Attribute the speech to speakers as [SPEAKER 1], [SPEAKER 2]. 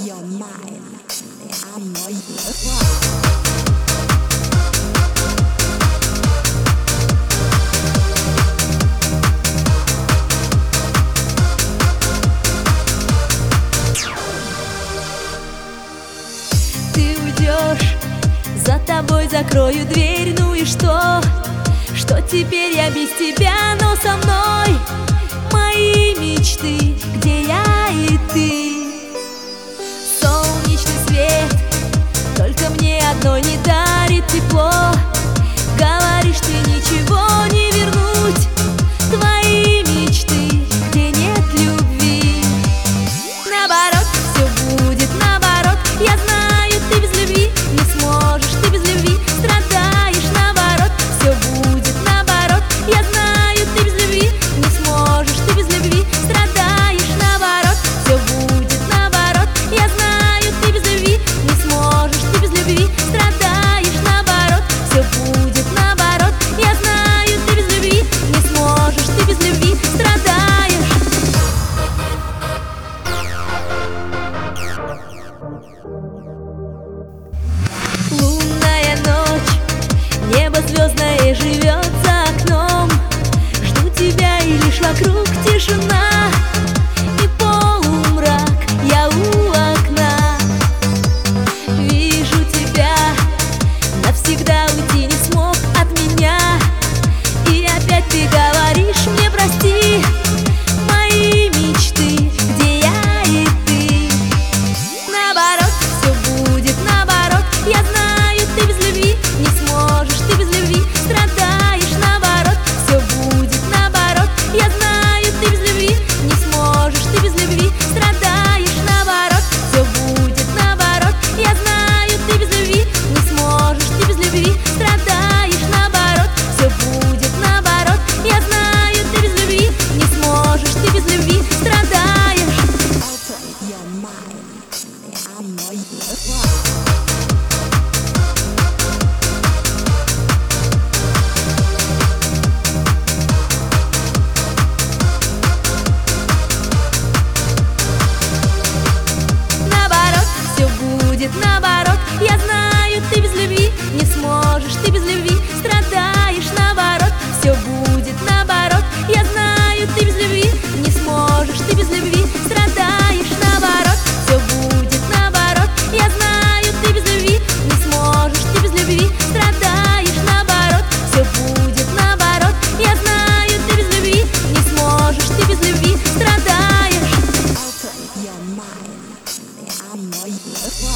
[SPEAKER 1] your mind. I know you.
[SPEAKER 2] Ты уйдешь, за тобой закрою дверь. Ну и что? Что теперь я без тебя, но со мной мои мечты, где я и ты. Солнечный свет только мне одной не дарит тепло. Говоришь, ты ничего не вернуть, твои мечты, где нет любви. Наоборот, все будет наоборот. Я знаю, ты без любви не сможешь, ты без любви страдаешь. Наоборот, все будет наоборот. Я знаю, ты без любви не сможешь, ты без любви страдаешь. Наоборот, все будет наоборот. Я знаю, ты без любви не сможешь, ты без любви страдаешь. Наоборот, все будет наоборот. Я знаю, ты без любви не сможешь, ты без любви страдаешь. Лунная ночь, небо звездное живет за окном. Жду тебя, и лишь вокруг тишина и полумрак. Я у окна вижу тебя, навсегда уйти не смог от меня. И опять ты говоришь мне прости, мои мечты, где я и ты. Наоборот, все будет наоборот. Я знаю, ты без любви не сможешь, ты без любви страдаешь. Наоборот, все будет наоборот. Я знаю, ты без любви не сможешь, ты без любви страдаешь. Наоборот, все будет наоборот. Я знаю, ты без любви не сможешь, ты без любви страдаешь. Наоборот, все будет наоборот. Я знаю, ты без любви не сможешь, ты без любви страдаешь.
[SPEAKER 1] Open your mind. I know you.
[SPEAKER 2] Наоборот, все будет наоборот. Я знаю, ты без любви не сможешь, ты без любви страдаешь. Наоборот, все будет наоборот. Я знаю, ты без любви не сможешь, ты без любви страдаешь. Наоборот, все будет наоборот. Я знаю, ты без любви не сможешь, ты без любви страдаешь. Наоборот, все будет наоборот. Я знаю, ты без любви не сможешь, ты без любви страдаешь.
[SPEAKER 1] Open your mind. I know you.